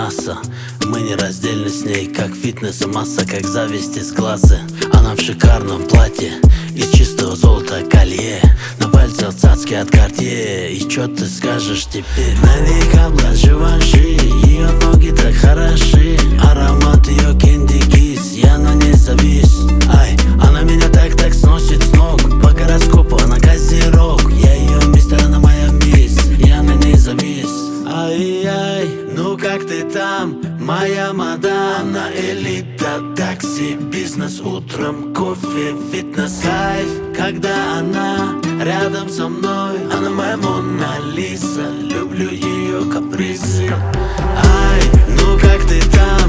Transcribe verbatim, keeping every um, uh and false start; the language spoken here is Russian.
НАСА. Мы не раздельны с ней, как фитнес и масса, как зависть из глаза. Она в шикарном платье, из чистого золота колье, на пальце цацки от Cartier. И чё ты скажешь теперь? На века блажь Живанши, ее ноги так хороши, аромат ее кенди кис, я на ней завис. Ай, она меня так-так сносит с ног, по гороскопу она козерог. Я ее мистер, она моя мисс, я на ней завис. Ай-яй, ну как ты там, моя мадам? Она элита, такси, бизнес, утром кофе, фитнес, кайф, когда она рядом со мной. Она моя Мона Лиза, люблю ее капризы. Ай, ну как ты там?